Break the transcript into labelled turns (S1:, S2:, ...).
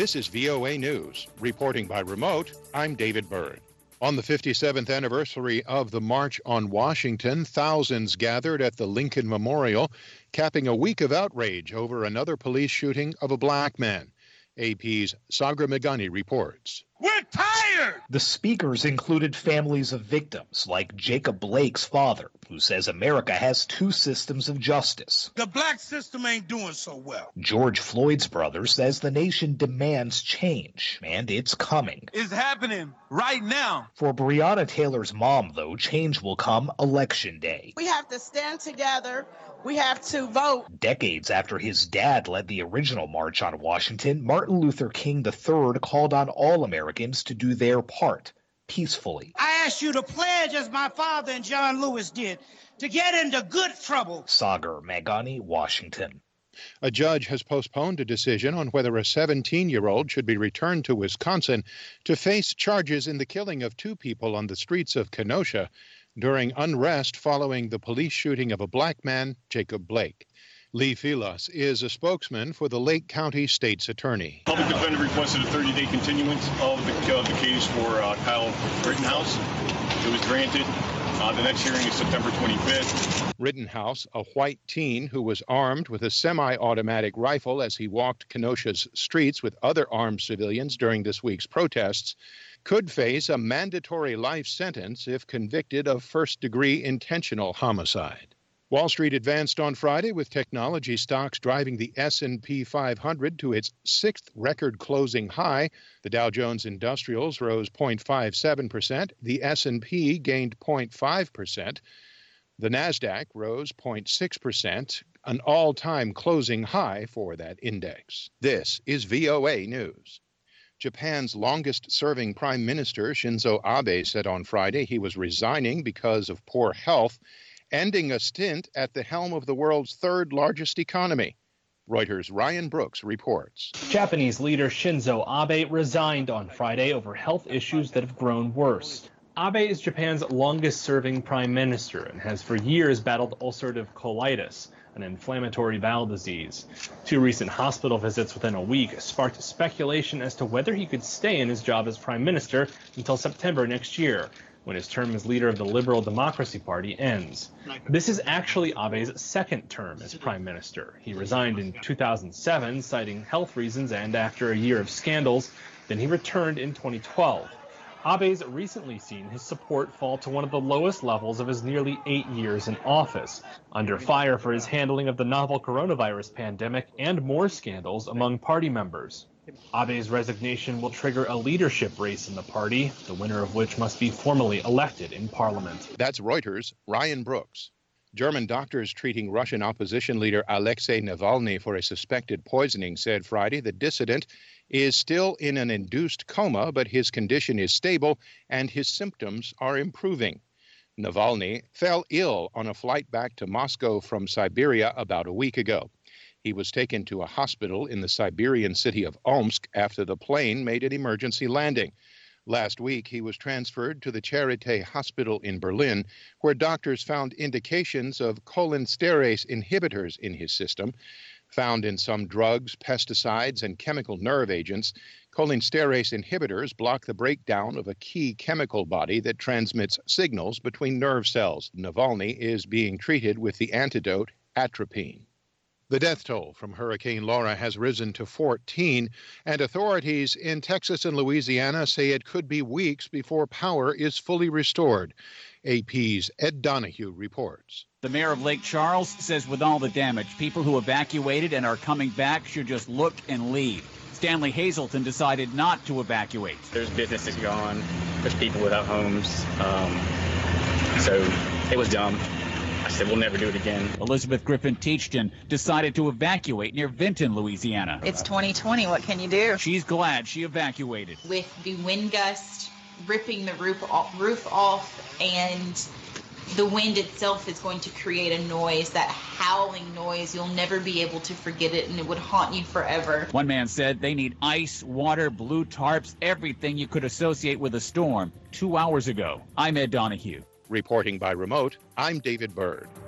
S1: This is VOA News. Reporting by remote, I'm David Byrd. On the 57th anniversary of the March on Washington, thousands gathered at the Lincoln Memorial, capping a week of outrage over another police shooting of a black man. AP's Sagar Meghani reports.
S2: We're tired!
S3: The speakers included families of victims, like Jacob Blake's father, who says America has two systems of justice.
S2: The black system ain't doing so well.
S3: George Floyd's brother says the nation demands change, and it's coming.
S2: It's happening right now.
S3: For Breonna Taylor's mom, though, change will come Election Day.
S4: We have to stand together. We have to vote.
S3: Decades after his dad led the original March on Washington, Martin Luther King III called on all Americans to do their part peacefully.
S5: I ask you to pledge, as my father and John Lewis did, to get into good trouble.
S3: Sagar Meghani, Washington.
S1: A judge has postponed a decision on whether a 17-year-old should be returned to Wisconsin to face charges in the killing of two people on the streets of Kenosha during unrest following the police shooting of a black man, Jacob Blake. Lee Filas is a spokesman for the Lake County State's Attorney.
S6: Public defender requested a 30-day continuance of the case for Kyle Rittenhouse. It was granted. The next hearing is September 25th.
S1: Rittenhouse, a white teen who was armed with a semi-automatic rifle as he walked Kenosha's streets with other armed civilians during this week's protests, could face a mandatory life sentence if convicted of first-degree intentional homicide. Wall Street advanced on Friday with technology stocks driving the S&P 500 to its sixth record closing high. The Dow Jones Industrials rose 0.57%. The S&P gained 0.5%. The Nasdaq rose 0.6%, an all-time closing high for that index. This is VOA News. Japan's longest-serving Prime Minister Shinzo Abe said on Friday he was resigning because of poor health, ending a stint at the helm of the world's third-largest economy. Reuters' Ryan Brooks reports.
S7: Japanese leader Shinzo Abe resigned on Friday over health issues that have grown worse. Abe is Japan's longest-serving prime minister and has for years battled ulcerative colitis, an inflammatory bowel disease. Two recent hospital visits within a week sparked speculation as to whether he could stay in his job as prime minister until September next year, when his term as leader of the Liberal Democracy Party ends. This is actually Abe's second term as prime minister. He resigned in 2007, citing health reasons and after a year of scandals. Then he returned in 2012. Abe's recently seen his support fall to one of the lowest levels of his nearly 8 years in office, under fire for his handling of the novel coronavirus pandemic and more scandals among party members. Abe's resignation will trigger a leadership race in the party, the winner of which must be formally elected in parliament.
S1: That's Reuters' Ryan Brooks. German doctors treating Russian opposition leader Alexei Navalny for a suspected poisoning said Friday the dissident is still in an induced coma, but his condition is stable and his symptoms are improving. Navalny fell ill on a flight back to Moscow from Siberia about a week ago. He was taken to a hospital in the Siberian city of Omsk after the plane made an emergency landing. Last week, he was transferred to the Charité Hospital in Berlin, where doctors found indications of cholinesterase inhibitors in his system. Found in some drugs, pesticides, and chemical nerve agents, cholinesterase inhibitors block the breakdown of a key chemical body that transmits signals between nerve cells. Navalny is being treated with the antidote atropine. The death toll from Hurricane Laura has risen to 14, and authorities in Texas and Louisiana say it could be weeks before power is fully restored. AP's Ed Donahue reports.
S8: The mayor of Lake Charles says with all the damage, people who evacuated and are coming back should just look and leave. Stanley Hazelton decided not to evacuate.
S9: There's businesses gone. There's people without homes. So it was dumb. I said, we'll never do it again.
S8: Elizabeth Griffin Teachton decided to evacuate near Vinton, Louisiana.
S10: It's 2020. What can you do?
S8: She's glad she evacuated.
S10: With the wind gust ripping the roof off, and the wind itself is going to create a noise, that howling noise. You'll never be able to forget it, and it would haunt you forever.
S8: One man said they need ice, water, blue tarps, everything you could associate with a storm 2 hours ago. I'm Ed Donahue.
S1: Reporting by remote, I'm David Byrd.